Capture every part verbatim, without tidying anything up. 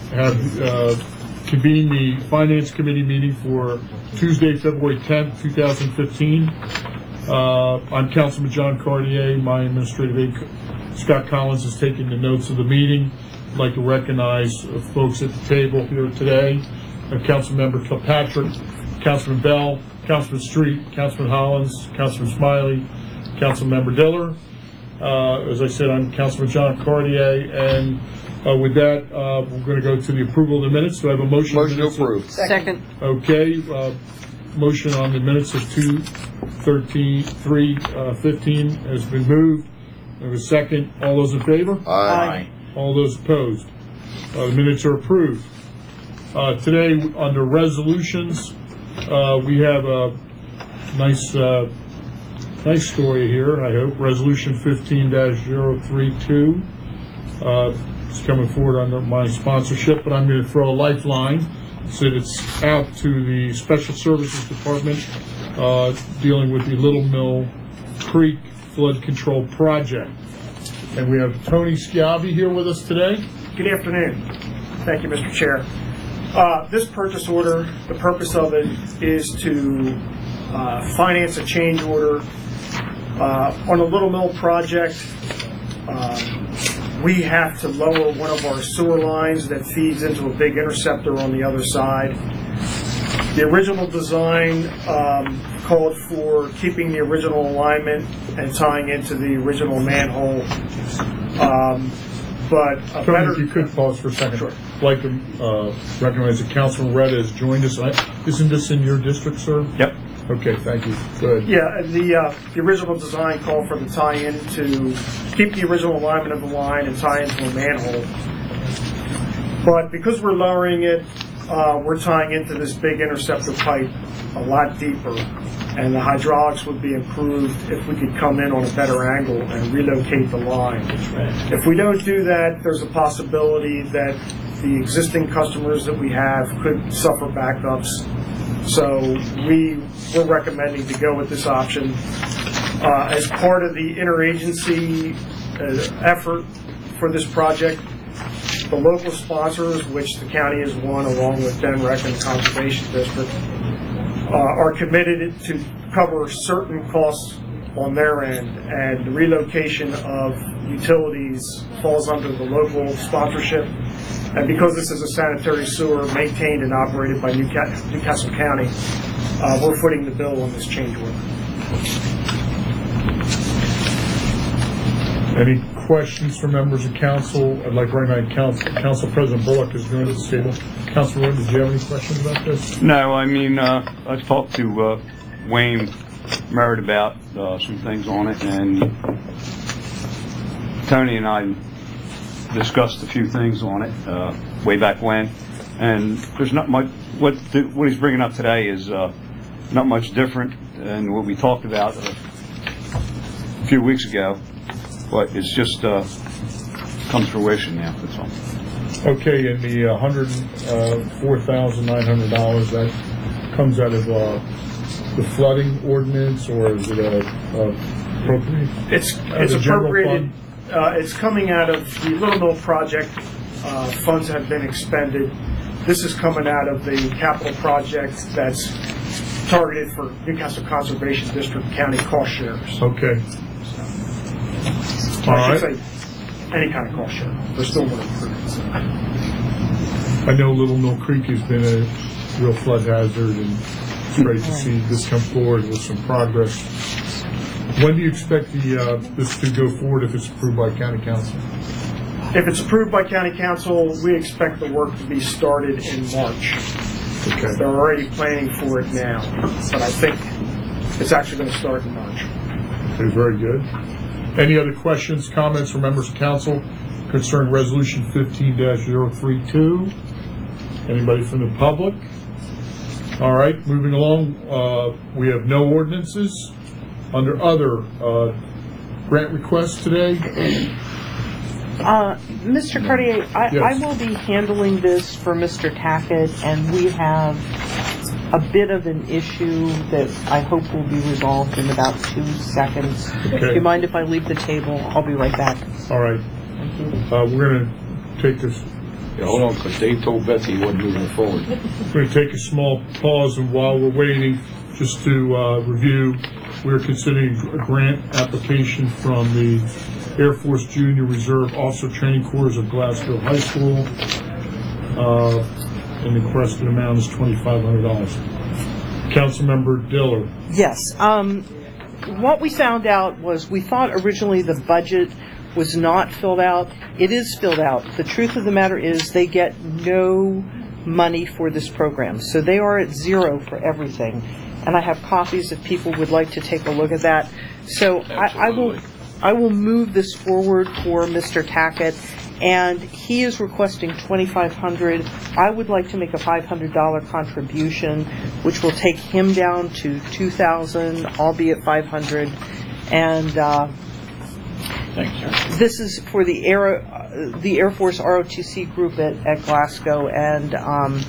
have uh, convened the Finance Committee meeting for Tuesday, February tenth, two thousand fifteen. Uh, I'm Councilman John Cartier. My administrative aide, Scott Collins, is taking the notes of the meeting. I'd like to recognize uh, folks at the table here today. Uh, Councilmember Kilpatrick, Councilman Bell, Councilman Street, Councilman Hollins, Councilman Smiley, Councilmember Diller. Uh, as I said, I'm Councilman John Cartier, and uh, with that, uh, we're going to go to the approval of the minutes. Do I have a motion? Motion to approve. Second. Okay. Uh, motion on the minutes of two thirteen, three fifteen has been moved. There was a second. All those in favor? Aye. All those opposed? Uh, the minutes are approved. Uh, today, under resolutions, uh, we have a nice, uh, nice story here. I hope resolution fifteen dash zero three two. Uh, it's coming forward under my sponsorship, but I'm going to throw a lifeline so that it's out to the Special Services Department uh, dealing with the Little Mill Creek Flood Control Project. And we have Tony Schiavi here with us today. Good afternoon. Thank you, Mister Chair. Uh, this purchase order, the purpose of it is to uh, finance a change order uh, on a Little Mill project. Uh, we have to lower one of our sewer lines that feeds into a big interceptor on the other side. The original design um, called for keeping the original alignment and tying into the original manhole. Um, but a Tony, better, if you could pause for a second. Sure. I'd like to uh, recognize that Councilman Retta has joined us. I, isn't this in your district, sir? Yep. Okay, thank you. Good. Yeah, the uh, the original design called for the tie-in to keep the original alignment of the line and tie into a manhole. But because we're lowering it, uh, we're tying into this big interceptor pipe a lot deeper, and the hydraulics would be improved if we could come in on a better angle and relocate the line. If we don't do that, there's a possibility that the existing customers that we have could suffer backups. So we we're recommending to go with this option uh, as part of the interagency uh, effort for this project. The local sponsors, which the county is one, along with D N R E C and the Conservation District, uh, are committed to cover certain costs on their end, and the relocation of utilities falls under the local sponsorship. And because this is a sanitary sewer maintained and operated by Newcastle, Newcastle County, uh, we're footing the bill on this change order. Any questions from members of council? I'd like to recognize Council, Council President Bullock is joined at the table. Councilman, did you have any questions about this? No, I mean, uh, I've talked to uh, Wayne Merritt about uh, some things on it, and Tony and I discussed a few things on it uh, way back when, and there's not much. What the, what he's bringing up today is uh, not much different than what we talked about a few weeks ago, but it's just uh, come to fruition now. That's all. Okay, and the one hundred four thousand nine hundred dollars that comes out of uh, the flooding ordinance, or is it a, a appropriate? It's it's appropriated. Uh, it's coming out of the Little Mill project. Uh, funds have been expended. This is coming out of the capital project that's targeted for Newcastle Conservation District County cost shares. Okay. So All I should right. say any kind of cost share. There's still more improvements. I know Little Mill Creek has been a real flood hazard, and it's great to see this come forward with some progress. When do you expect the uh, this to go forward if it's approved by County Council? If it's approved by County Council, we expect the work to be started in March. Okay. They're already planning for it now, but I think it's actually going to start in March. Okay, very good. Any other questions, comments from members of council concerning resolution fifteen dash zero three two? Anybody from the public? All right, moving along, uh, we have no ordinances. Under other uh, grant requests today. Uh, Mister Cartier, I, Yes. I will be handling this for Mister Tackett, and we have a bit of an issue that I hope will be resolved in about two seconds. Okay. Do you mind if I leave the table? I'll be right back. All right. Thank you. Uh, we're going to take this Yeah, hold on, because Dave told Betsy he wasn't moving it forward. We're going to take a small pause, and while we're waiting, just to uh, review, we're considering a grant application from the Air Force Junior Reserve Officer Training Corps of Glasgow High School, uh, and the requested amount is twenty-five hundred dollars. Councilmember Diller. Yes. Um, what we found out was we thought originally the budget was not filled out. It is filled out. The truth of the matter is they get no money for this program. So they are at zero for everything. And I have copies if people would like to take a look at that. So I, I will I will move this forward for Mister Tackett, and he is requesting twenty-five hundred dollars. I would like to make a five hundred dollars contribution, which will take him down to two thousand dollars, albeit five hundred dollars. And uh, Thank you. this is for the Air, uh, the Air Force R O T C group at, at Glasgow, and um,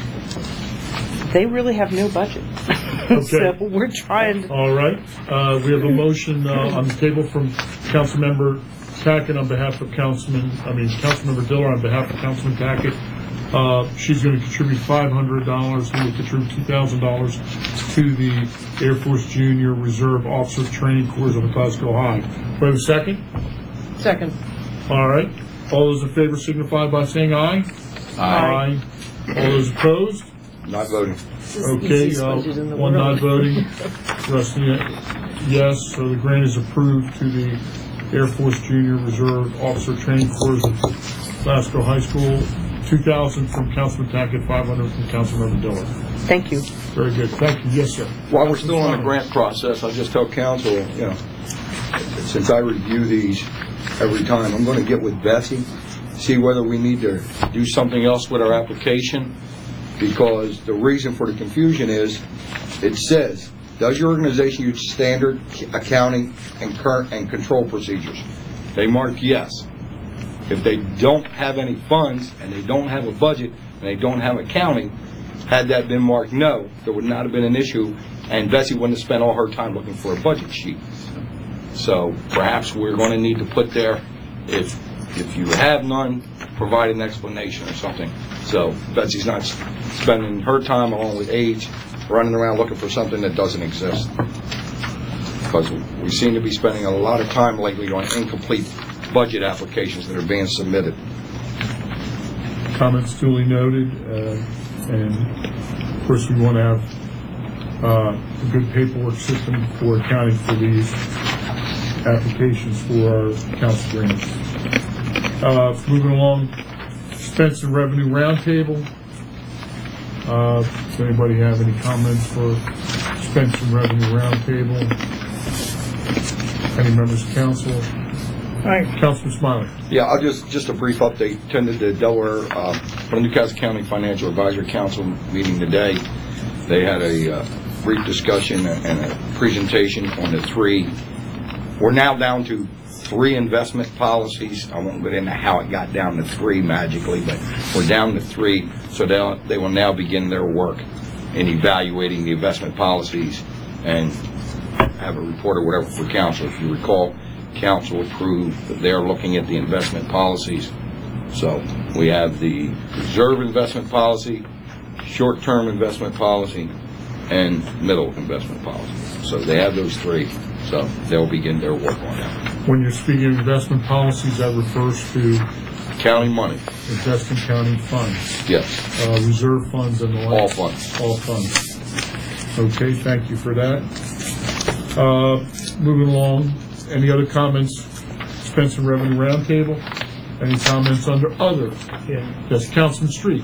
they really have no budget. Okay. So we're trying to... All right. Uh, we have a motion uh, on the table from Councilmember Tackett on behalf of Councilman, I mean, Councilmember Diller on behalf of Councilman Tackett. Uh, she's going to contribute five hundred dollars. He will contribute two thousand dollars to the Air Force Junior Reserve Officer Training Corps of Glasgow High. Do we have a second? Second. All right. All those in favor signify by saying aye. Aye. All those opposed? Not voting. Okay, uh, one not voting, rest yes, so the grant is approved to the Air Force Junior Reserve Officer Training Corps of Glasgow High School, two thousand from Councilman Tackett, five hundred from Councilmember Diller. Thank you. Very good, thank you, yes, sir. While we're still on the grant process, I'll just tell council, you know, since I review these every time, I'm going to get with Betsy, see whether we need to do something else with our application, because the reason for the confusion is it says, does your organization use standard accounting and current and control procedures? They mark yes. If they don't have any funds and they don't have a budget and they don't have accounting, had that been marked no, there would not have been an issue, and Betsy wouldn't have spent all her time looking for a budget sheet. So perhaps we're going to need to put there, if if you have none, provide an explanation or something. So Betsy's not spending her time along with age running around looking for something that doesn't exist. Because we seem to be spending a lot of time lately on incomplete budget applications that are being submitted. Comments duly noted, uh, and of course we want to have uh, a good paperwork system for accounting for these applications for our council grants. Uh, moving along, expense and revenue roundtable. Uh, does anybody have any comments for expense and revenue roundtable? Any members of council? Hi, Councilman Smiley. Yeah, I'll just, just a brief update. Attended the Delaware, uh, from the Newcastle County Financial Advisory Council meeting today. They had a uh, brief discussion and a presentation on the three. We're now down to three investment policies. I won't get into how it got down to three magically, but we're down to three. So they'll, they will now begin their work in evaluating the investment policies and have a report or whatever for council. If you recall, council approved that they're looking at the investment policies. So we have the reserve investment policy, short-term investment policy, and middle investment policy. So they have those three. So they'll begin their work on that. When you're speaking of investment policies, that refers to County money. investing county funds, Yes. uh, reserve funds and the like. All funds. All funds. Okay, thank you for that. Uh, moving along, any other comments? Expense and revenue roundtable? Any comments under other? Yeah. Yes, Councilman Street.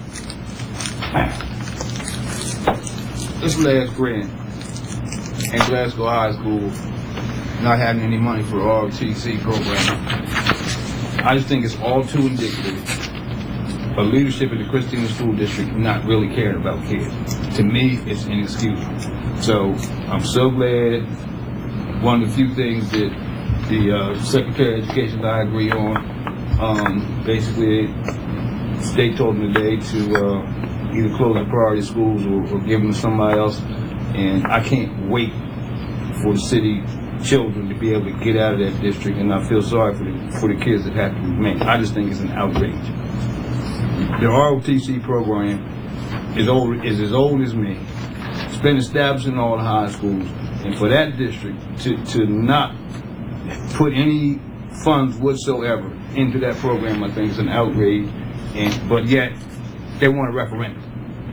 This last grant in Glasgow High School not having any money for the R O T C program, I just think it's all too indicative of leadership in the Christina School District not really caring about kids. To me, it's inexcusable. So I'm so glad one of the few things that the uh, Secretary of Education that I agree on, um, basically they told me today to uh, either close the priority schools or, or give them to somebody else. And I can't wait for the city children to be able to get out of that district, and I feel sorry for the, for the kids that have to remain. I just think it's an outrage. The R O T C program is old, is as old as me. It's been established in all the high schools, and for that district to, to not put any funds whatsoever into that program, I think is an outrage. And but yet they want a referendum.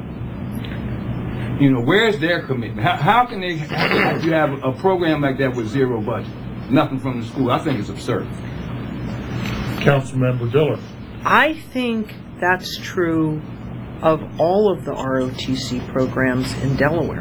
You know, where's their commitment? How, how can they? How can you have a program like that with zero budget, nothing from the school? I think it's absurd. Councilmember Diller. I think that's true of all of the R O T C programs in Delaware.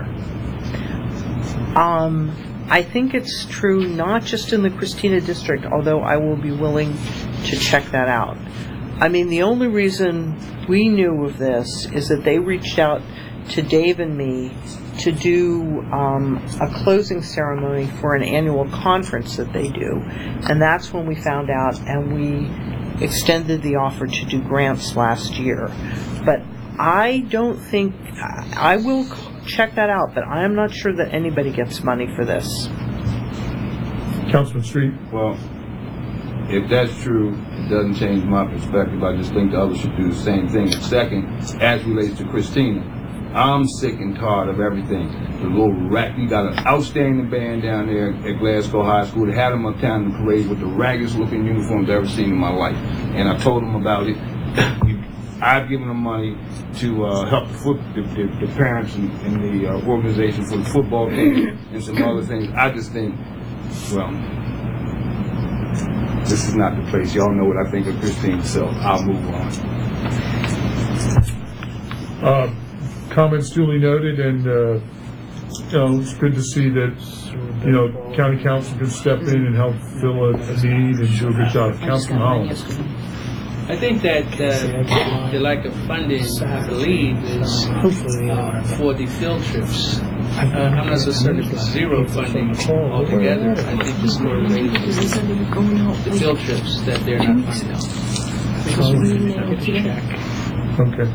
Um, I think it's true not just in the Christina district, although I will be willing to check that out. I mean, the only reason we knew of this is that they reached out to Dave and me to do um, a closing ceremony for an annual conference that they do. And that's when we found out, and we extended the offer to do grants last year. But I don't think, I will check that out, but I am not sure that anybody gets money for this. Councilman Street. Well, if that's true, it doesn't change my perspective. I just think the others should do the same thing. And second, as relates to Christina, I'm sick and tired of everything. The little rat, you got an outstanding band down there at Glasgow High School. They had them uptown in the parade with the raggedest looking uniforms I've ever seen in my life. And I told them about it. I've given them money to uh, help the, foot, the, the, the parents and, and the uh, organization for the football team and some other things. I just think, well, this is not the place. Y'all know what I think of Christine, so I'll move on. Uh, comments duly noted, and uh, you know, it's good to see that you know county council can step in and help fill a, a need and do a good job. Councilman Hollins. I think that uh, the lack of funding, I believe, is uh, for the field trips. Uh, I'm not necessarily for zero funding altogether. I think it's more related to the field trips that they're not funding out. I think it's a check. Okay.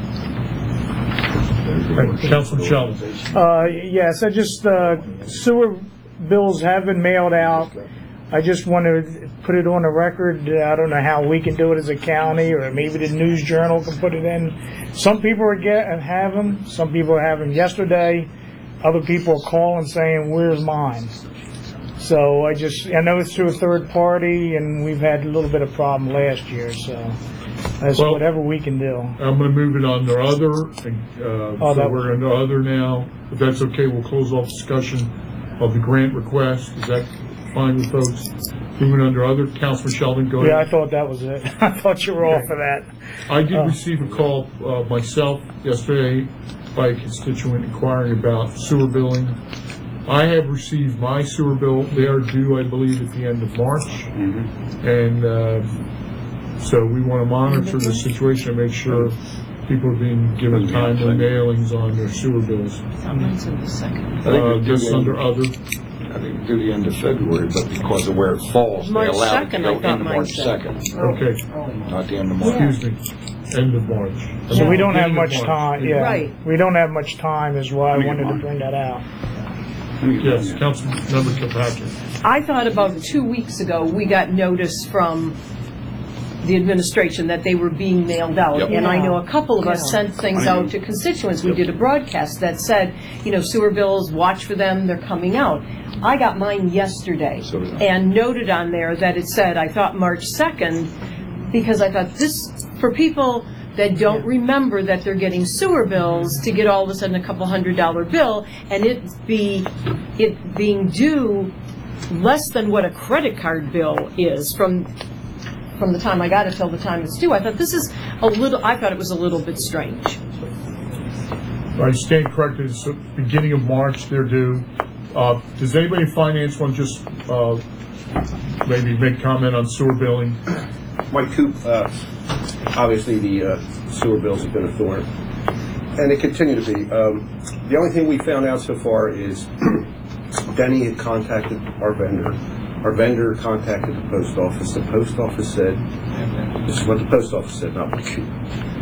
Right. Councilman Sheldon. Uh, yes, I just, uh, sewer bills have been mailed out. I just want to put it on the record. I don't know how we can do it as a county, or maybe the News Journal can put it in. Some people are get have them. Some people have them yesterday. Other people are calling saying, "Where's mine?" So I just, I know it's through a third party, and we've had a little bit of problem last year. So that's Well, whatever we can do. I'm going to move it on to other. Uh, Oh, so that- we're on to other now. If that's okay, we'll close off discussion of the grant request. Is that fine with folks? Moving under other. Councilman Sheldon, go Yeah, I ahead. thought that was it. I thought you were all for that. I did Oh. receive a call uh, myself yesterday by a constituent inquiring about sewer billing. I have received my sewer bill. They are due, I believe, at the end of March. Mm-hmm. And uh, so we want to monitor the situation and make sure people are being given timely mailings on their sewer bills. Mine's in the second. Uh, just under other. I think do the end of February, but because of where it falls, they March allow it to second, go I thought into mine March said. second, Okay, not the end of March. excuse me, end of March. So we don't have Beginning of much March. time. Yeah, Right. we don't have much time, is why I Let me get wanted to mine. bring that out. Yes, Councilmember Kilpatrick. I thought about two weeks ago, we got notice from the administration that they were being mailed out. Yep. And I know a couple of us Yeah. sent things out to constituents. We did a broadcast that said, you know, sewer bills, watch for them, they're coming out. I got mine yesterday So did I. and noted on there that it said, I thought March second, because I thought this, for people that don't remember that they're getting sewer bills, to get all of a sudden a couple hundred dollar bill, and it be, it being due less than what a credit card bill is from from the time I got it till the time it's due. I thought this is a little, I thought it was a little bit strange. I stand corrected, it's the beginning of March, they're due. Uh, does anybody in finance want to just, uh, maybe make comment on sewer billing? Mike Coop, uh, obviously the uh, sewer bills have been a thorn, and they continue to be. Um, the only thing we found out so far is Denny had contacted our vendor. Our vendor contacted the post office. The post office said, this is what the post office said, not what Coop.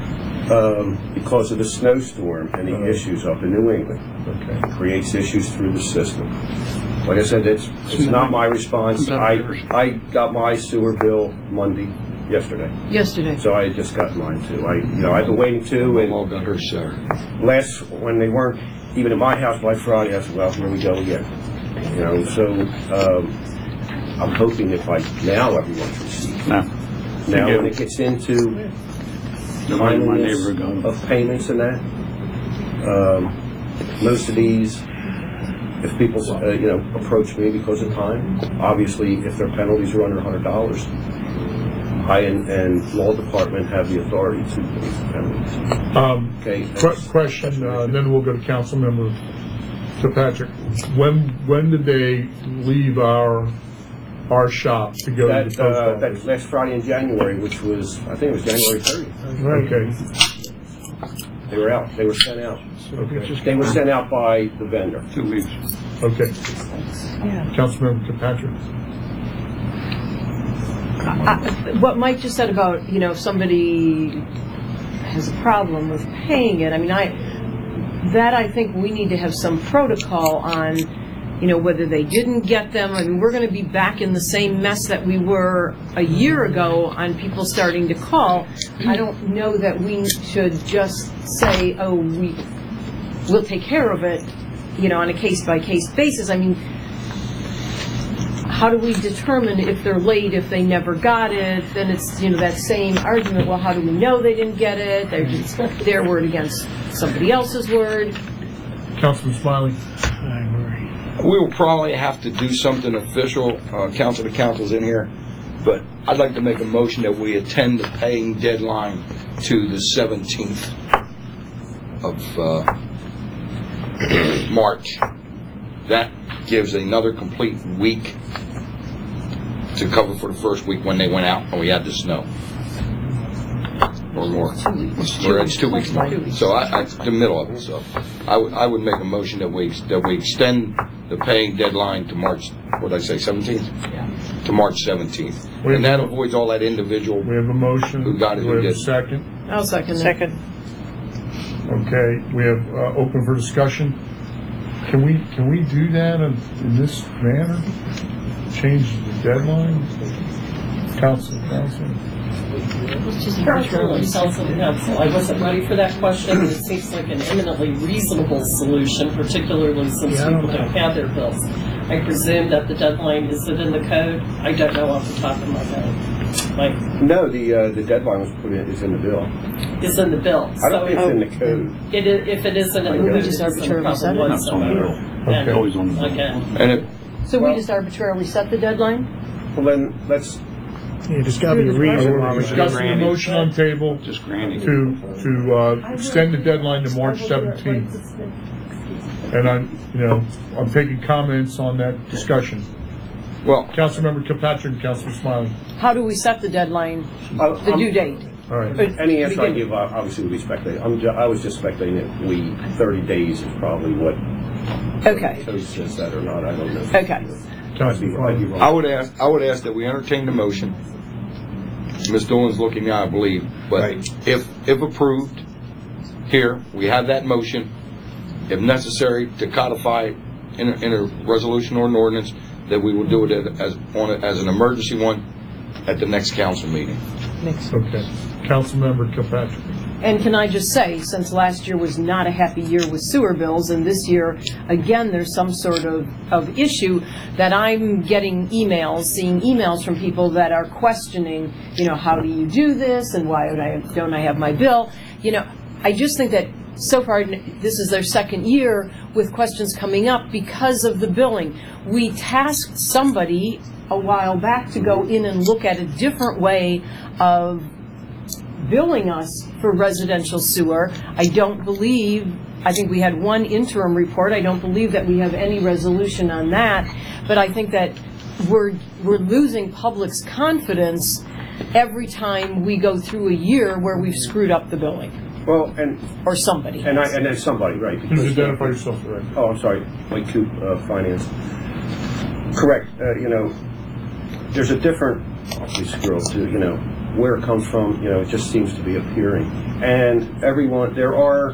Um, because of the snowstorm and the issues up in New England, Okay. creates issues through the system. Like I said, it's, it's not my response. I, I got my sewer bill Monday, yesterday. Yesterday. So I had just got mine too. I, you know, I've been waiting too, We and all got her share. last, when they weren't even at my house by Friday, I said, well, here we go again. You know, so, um, I'm hoping that by now everyone's received. No. Now, when it gets into Nobody in my timeliness neighborhood of payments and that, um, most of these, if people, uh, you know, approach me because of time, obviously, if their penalties are under a hundred dollars, I and, and law department have the authority to police the penalties. Um, Okay. que- question, uh, then we'll go to Councilmember Patrick. When, when did they leave our, our shop to go to the That, post uh, office? that last Friday in January, which was, I think it was January thirtieth. Okay, They were out, they were sent out. okay, They were sent out by the vendor. Two weeks. okay. Yeah. Councilmember Patrick. I- What Mike just said about, you know, if somebody has a problem with paying it, I mean, I, that I think we need to have some protocol on, you know, whether they didn't get them. I mean, we're going to be back in the same mess that we were a year ago on people starting to call. I don't know that we should just say, oh, we, we'll take care of it, you know, on a case-by-case basis. I mean, how do we determine if they're late, if they never got it? Then it's, you know, that same argument, well, how do we know they didn't get it? They're just their word against somebody else's word. Councilman Smiley. We will probably have to do something official, uh, council to council's in here, but I'd like to make a motion that we attend the paying deadline to the seventeenth of, uh, March. That gives another complete week to cover for the first week when they went out and we had the snow. Or more. Or it's two weeks more. So I, I, the middle of it, so I would, I would make a motion that we, that we extend the paying deadline to March, what did I say, seventeenth? To March seventeenth. And that avoids all that individual. We have a motion. Who got it, Do who we have a didn't? second? I'll second that. Second. Okay, we have, uh, open for discussion. Can we, can we do that in, in this manner? Change the deadline? Council, council? Personally, council to council, I wasn't ready for that question, and it seems like an eminently reasonable solution, particularly since Yeah, I don't people don't know. have their bills. I presume that the deadline, is it in the code? I don't know off the top of my head. Like, No, the, uh, the deadline was put in, is in the bill. is in the bill. I don't So think it's in the code. it is, if it isn't in the We code, just it's in the arbitrarily set problem it. It's on the bill. whatsoever. And, Always on the bill. Again, And it, So we Well- just arbitrarily set the deadline? Well, then, let's, Yeah, there's got to be a reason why We're we discussing a motion on table Just granting. to, to, uh, extend the deadline to March seventeenth. And I'm, you know, I'm taking comments on that discussion. well, Councilmember Kilpatrick and Councilman Smiley. How do we set the deadline, uh, the I'm- due date? All right. any answer I Begin. give, uh, obviously would be speculative. I'm, ju- I was just speculating that we, thirty days is probably what Okay, code says that or not, I don't know. okay. I'd be, Councilman I'd be Smiley. wrong. I would ask, I would ask that we entertain the motion. Miz Dolan's looking now, I believe, but Right. if, if approved, here, we have that motion. If necessary, to codify it in a, in a resolution or an ordinance, that we will do it as, on, a- as an emergency one at the next council meeting. Okay. Councilmember Kilpatrick. And can I just say, since last year was not a happy year with sewer bills, and this year, again, there's some sort of, of issue, that I'm getting emails, seeing emails from people that are questioning, you know, how do you do this, and why don't I, don't I have my bill? You know, I just think that so far, this is their second year with questions coming up because of the billing. We tasked somebody a while back to go in and look at a different way of billing us for residential sewer. I don't believe, I think we had one interim report. I don't believe that we have any resolution on that. But I think that we're, we're losing public's confidence every time we go through a year where we've screwed up the billing, Well, and, or somebody. and I, and then somebody, right? Please because- identify yourself, right? Oh, I'm sorry, Mike Coop, uh, Finance. Correct, uh, you know, there's a different, we scroll to, you know, where it comes from, you know, it just seems to be appearing. And everyone, there are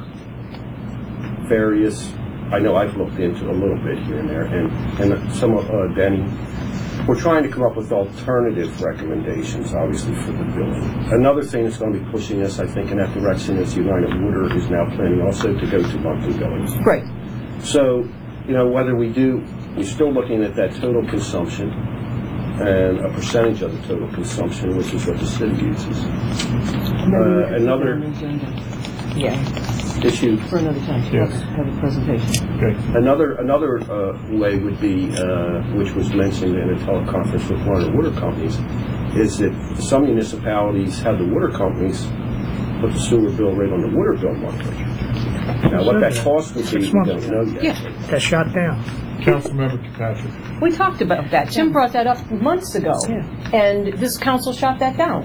various, I know I've looked into a little bit here and there, and, and some of, uh, Denny we're trying to come up with alternative recommendations, obviously, for the billing. Another thing that's going to be pushing us, I think, in that direction is United Water is now planning also to go to monthly billing. Great. So, you know, whether we do, we're still looking at that total consumption and a percentage of the total consumption, which is what the city uses. Uh, another Yeah, issue, for another time. Yes. Have a presentation. Okay. another another uh, way would be, uh, which was mentioned in a teleconference with one of the water companies, is that some municipalities have the water companies put the sewer bill rate on the water bill monthly. Now, what that cost would be, we don't know yet. Yeah. Got shot down. Councilmember Kirkpatrick. We talked about that. Tim brought that up months ago, Yeah. and this council shot that down.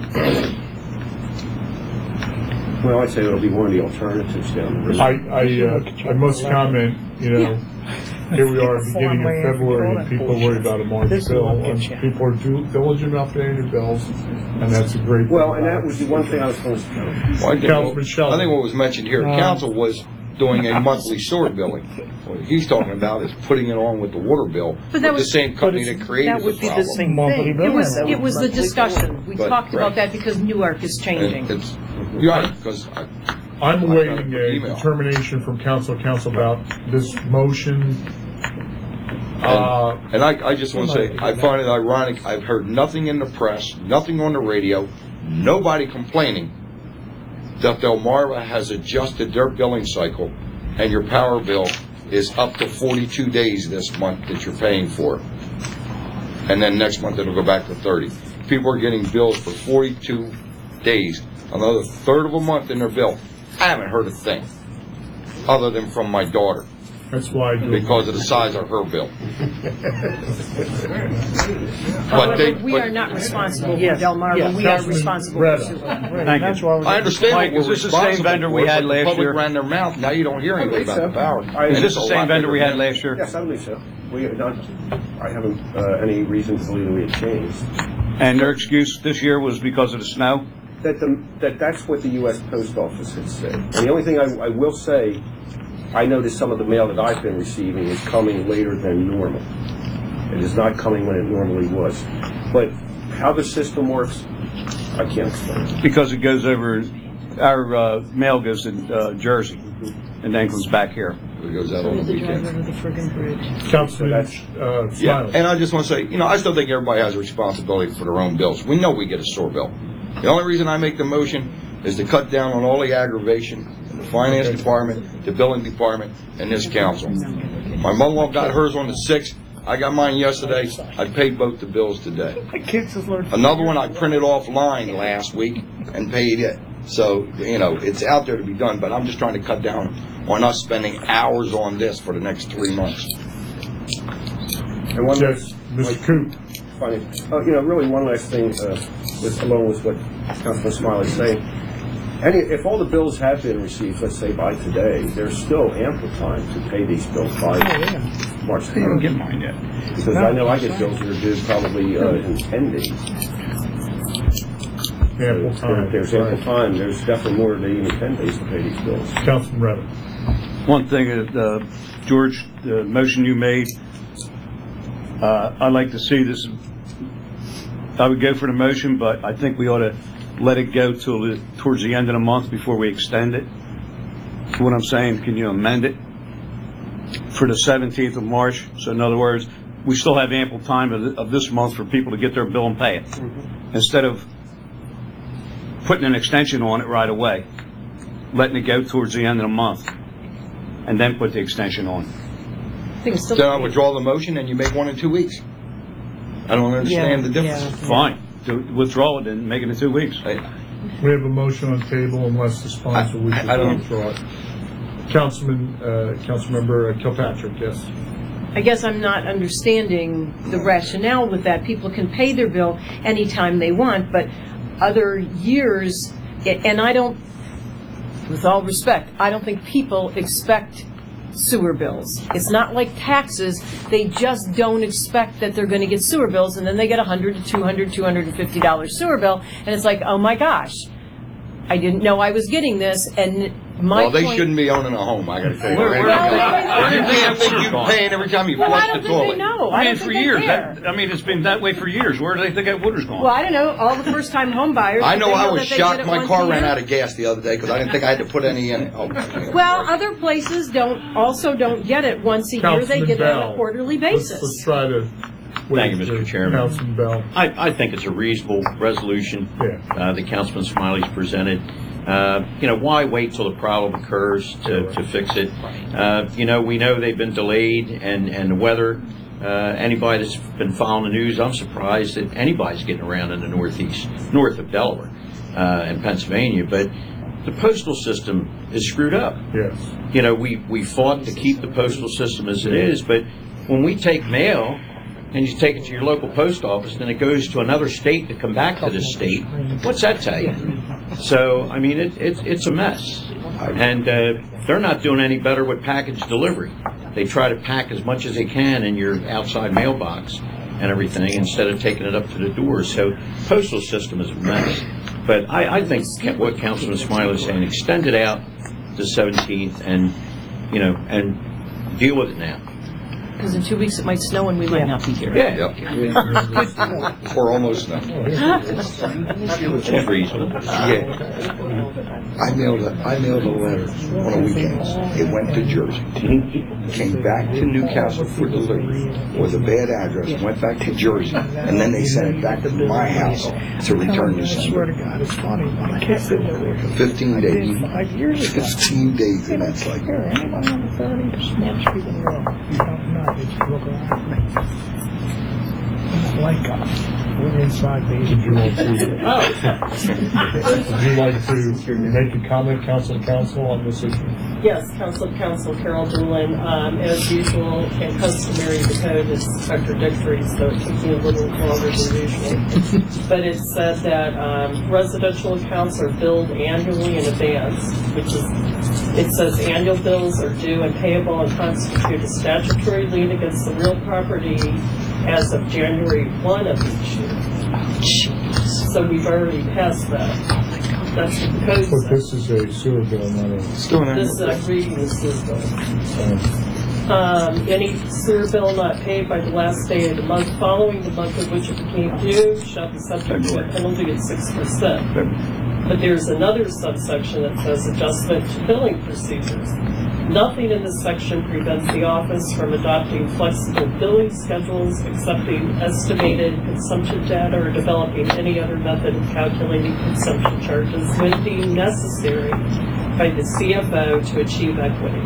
Well, I'd say it'll be one of the alternatives down the road. I, I, uh, I must comment, you know, here we are, beginning of February, and people worry about a March This bill, will and get you. people are dil- diligent about paying their bills, and that's a great. Well, and that was the one thing I was going to say. Well, I think Councilman what- Sheldon. I think what was mentioned here, Uh, council was doing a monthly sewer billing. What he's talking about is putting it on with the water bill, But with that the was- same company it's- that created That the would be the problem. same Monthly thing. bill. It was, That it was the discussion. We But- talked about right. that because Newark is changing. And it's, you're right, because I, I'm I got awaiting an a email. determination from council, council about this motion. Uh, And I, I just want to say, I find it ironic, I've heard nothing in the press, nothing on the radio, nobody complaining that Delmarva has adjusted their billing cycle and your power bill is up to forty-two days this month that you're paying for. And then next month it'll go back to thirty. People are getting bills for forty-two days, another third of a month in their bill. I haven't heard a thing, other than from my daughter, that's why I do. because of the size of her bill. But they, However, we are but not responsible for Yes, Delmarva. yes. We are Councilman responsible for Retta. sewer. Thank That's you. why we're. I understand Mike, what is we're this the same responsible vendor we for, had but last the public year? ran their mouth, now you don't hear anything about the power. I- Is And this it's the a same lot vendor we bigger had than- last year? Yes, I believe so. We, not, I haven't uh, any reason to believe that we had changed. And their excuse this year was because of the snow? That, the, that that's what the U S Post Office had said. And the only thing I, I will say, I noticed some of the mail that I've been receiving is coming later than normal. It is not coming when it normally was. But how the system works, I can't explain. Because it goes over, our uh, mail goes to uh, Jersey and then comes back here. It goes out on the weekend. the friggin' bridge. Councilman, uh, Yeah, Smiley. and I just want to say, you know, I still think everybody has a responsibility for their own bills. We know we get a sewer bill. The only reason I make the motion is to cut down on all the aggravation in the finance department, the billing department, and this council. My mother-in-law got hers on the sixth. I got mine yesterday. I paid both the bills today. Another one I printed offline last week and paid it. So, you know, it's out there to be done, but I'm just trying to cut down on us spending hours on this for the next three months. And one Yes, last, Mister Coop. funny, uh, you know, really one last thing, uh, with, along with what Councilman Smiley's saying. Any, if all the bills have been received, let's say by today, there's still ample time to pay these bills by March I didn't get third. mine yet. Because I know I get bills that are due probably uh, in ten days. Ample So time. There's ample time. There's definitely more than even ten days to pay these bills. Councilman Retta. One thing, that, uh, George, the motion you made, uh, I'd like to see this, I would go for the motion, but I think we ought to let it go till the, towards the end of the month before we extend it. See what I'm saying? Can you amend it for the seventeenth of March? So in other words, we still have ample time of, th- of this month for people to get their bill and pay it. Instead of putting an extension on it right away, letting it go towards the end of the month, and then put the extension on. Things still- Then I withdraw the motion and you make one in two weeks. I don't understand the difference. Fine, to withdraw it and make it in two weeks. I- We have a motion on the table unless the sponsor I- wishes I to don't- withdraw it. Councilman, uh, Councilmember Kilpatrick, yes. I guess I'm not understanding the rationale with that. People can pay their bill anytime they want, but other years, and I don't, with all respect, I don't think people expect sewer bills. It's not like taxes. They just don't expect that they're going to get sewer bills, and then they get a one hundred to two hundred, two hundred fifty dollars sewer bill, and it's like, oh my gosh. I didn't know I was getting this, and my Well, they point- shouldn't be owning a home, I gotta tell you. Where- where- If you Well, think I think you're paying every time you Well, I flush don't the think they toilet. know. I I mean, don't for think they years, care. that, I mean, it's been that way for years. Where do they think that water's gone? Well, I don't know, all the first-time home buyers. I do know they I was that they shocked get it my once car a ran year? out of gas the other day because I didn't think I had to put any in it. Oh, Well, other places don't, also don't get it once a year, they Councilman get it on Bell. a quarterly Let's, basis. let's try to. Thank you, wait Mister for Chairman. Councilman Bell. I, I think it's a reasonable resolution Yeah. uh, that Councilman Smiley's presented. Uh, you know, why wait till the problem occurs to, to fix it? Uh, you know, we know they've been delayed, and, and the weather. Uh, anybody that's been following the news, I'm surprised that anybody's getting around in the northeast, north of Delaware uh, and Pennsylvania. But the postal system is screwed up. Yes. You know, we, we fought to keep the postal system as it is, but when we take mail and you take it to your local post office, then it goes to another state to come back to this state, what's that tell you? So, I mean, it, it, it's a mess. And uh, they're not doing any better with package delivery. They try to pack as much as they can in your outside mailbox and everything instead of taking it up to the door. So, postal system is a mess. But I, I think what Councilman Smiley is saying, extend it out to seventeenth and, you know, and deal with it now. Because in two weeks it might snow and we might not be here. Yeah. Yep. Or almost nothing. It's reasonable. Yeah. I mailed a, I mailed a letter on a weekend. It went to Jersey. Came back to Newcastle for delivery with a bad address, went back to Jersey, and then they sent it back to my house to return to swear to sender. God, it's funny. When I can't sit there. Fifteen days. Five years ago. Fifteen days, and that's like, Here, anybody under thirty, smartest people in the world. You don't know. They just look around me. Like us. We're inside Would these. you like to? Would you like to make a comment, Council and Council, on this issue? Yes, Council Council Carol Doolin. Um, as usual and customary, the code is contradictory, so it took me a little longer than usual. But it said that um, residential accounts are billed annually in advance, which is, it says annual bills are due and payable and constitute a statutory lien against the real property as of January first of each year. So we've already passed that. That's what the code But says. this is a sewer bill, not a. This is, I'm reading the sewer bill. Um, any sewer bill not paid by the last day of the month following the month of which it became due shall be subject to a penalty of six percent. But there's another subsection that says adjustment to billing procedures. Nothing in this section prevents the office from adopting flexible billing schedules, accepting estimated consumption data, or developing any other method of calculating consumption charges when deemed necessary by the C F O to achieve equity.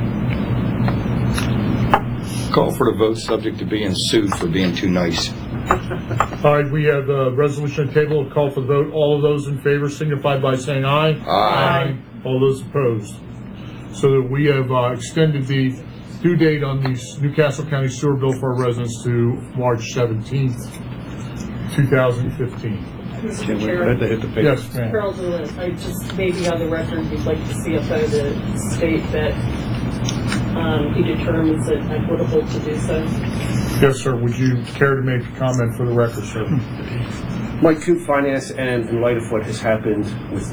call for the vote subject to being sued for being too nice. All right, we have a resolution table, call for the vote. All of those in favor signify by saying aye. Aye. All those opposed. So that we have uh, extended the due date on the Newcastle County sewer bill for our residents to March seventeenth, two thousand fifteen. Mister Chair, to hit the paper. Yes, ma'am. Carol Doolin, I just, maybe on the record, we'd like the C F O to state that um, he determines it equitable to do so. Yes, sir. Would you care to make a comment for the record, sir? Mike Coop, Finance, and in light of what has happened with,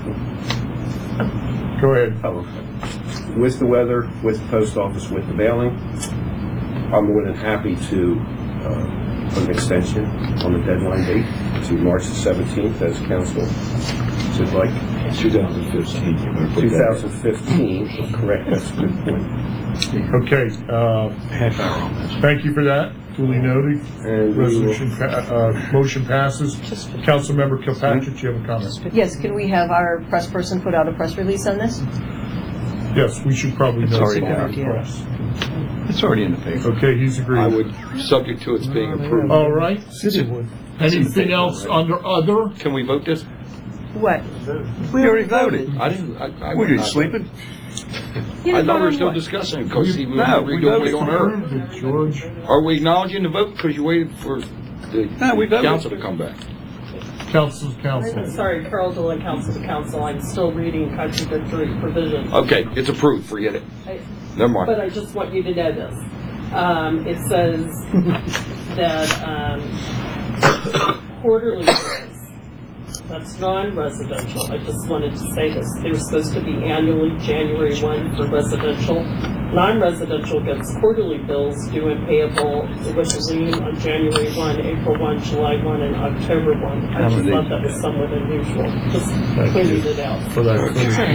Go ahead. oh, with the weather, with the post office, with the mailing, I'm more than happy to uh, put an extension on the deadline date to March the seventeenth, as council should like. twenty fifteen. twenty fifteen, correct, that's a good point. Okay. Uh, thank you for that. Duly noted. And we will- Resolution, pa- uh, motion passes. Councilmember Kilpatrick, do you have a comment? Yes, can we have our press person put out a press release on this? Yes, we should probably It's know. already about down. the press. It's already in the paper. Okay, he's agreed. I would, subject to its being approved. All right. Anything else under other? Can we vote this? What? We already voted. I didn't, I, I. Were you I- sleeping? You I thought we were voted still what? discussing it, because he was No, we redoing it voted. on her. Approved it, George. Are we acknowledging the vote because you waited for the No, we voted. council to come back? Council's I'm council. sorry, Carol Doolin, Council to Council, I'm still reading contradictory provisions. Okay, it's approved, forget it. I- Never But mind. I just want you to know this. Um, it says that, um, quarterly bills That's non-residential. I just wanted to say this. They were supposed to be annually, January first for residential. Non-residential gets quarterly bills due and payable with a lien on January first, April first, July first, and October first. I just thought that was somewhat unusual. Just pointed it out. For that.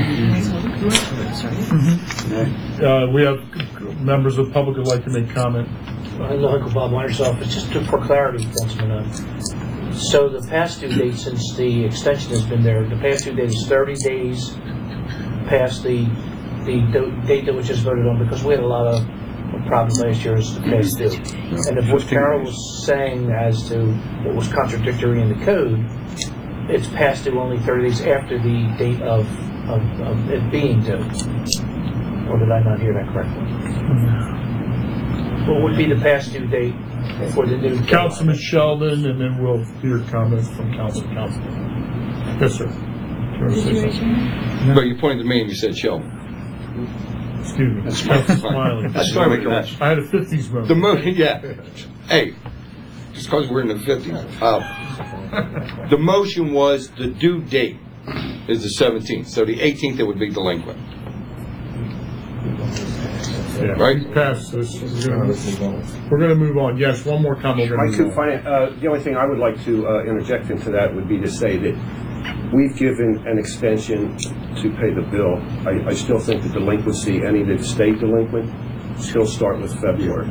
Uh, we have members of the public who'd like to make comment. I'm Uncle Bob Myersoff. It's just for clarity, Councilman. Uh, So the past due date, since the extension has been there, the past due date is thirty days past the the do- date that was just voted on, because we had a lot of problems last year as the past due. And if what Carol was saying as to what was contradictory in the code, it's past due only thirty days after the date of, of, of it being due. Or did I not hear that correctly? What would be the past due date for the new? Councilman Sheldon, and then we'll hear comments from council council. Yes, sir. Do you want to say something? But you pointed to me and you said Sheldon. Excuse me. That's Smiley. That's fine. I had a fifties moment. The mo, yeah. Hey, just because we're in the fifties. Uh, the motion was the due date is the seventeenth, so the eighteenth it would be delinquent. Yeah, right? Pass this. We're going to move on. Yes, one more comment. My two finan- uh, the only thing I would like to uh, interject into that would be to say that we've given an extension to pay the bill. I, I still think the delinquency, any that stayed delinquent, still start with February.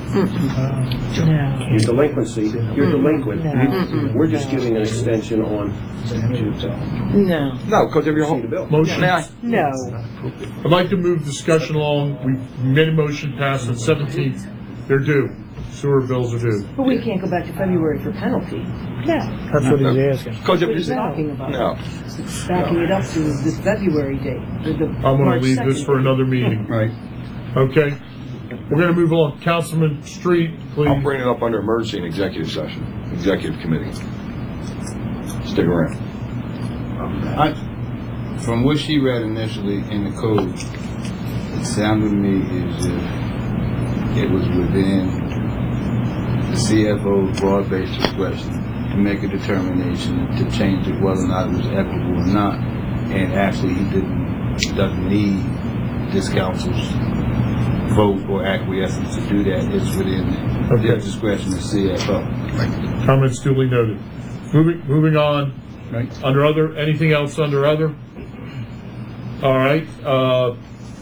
No. Your delinquency, you're delinquent. No. We're just giving an extension on. No. No, because of your home bill. Motion. No. I'd like to move discussion along. We made a motion passed on seventeenth. They're due. Sewer bills are due. But we can't go back to February for penalty. No. That's what he's asking. Because What of are you your talking about? no. Backing it up to this February date. the- the I'm going March to leave this second for date. another meeting. Right. Okay. We're going to move on. Councilman Street, please. I'll bring it up under emergency and executive session, executive committee. Stick around. I, from what she read initially in the code, it sounded to me as if it was within the C F O's broad-based discretion to make a determination to change it whether or not it was equitable or not, and actually he didn't doesn't need this council's vote or acquiescence to do that. It's within Okay. their discretion as C F O. Comments duly noted. Moving, moving on. Right. Under other, anything else under other? All right. Uh,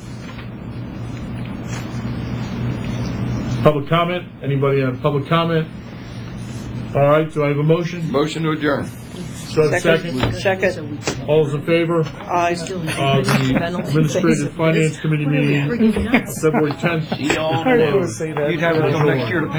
public comment? Anybody on public comment? All right. Do I have a motion? Motion to adjourn. So I have a second. Second. All those in favor? Aye. Uh, the Administrative Finance Committee meeting, February tenth. She all I was knows. going to say that. You'd have it until next year to pay.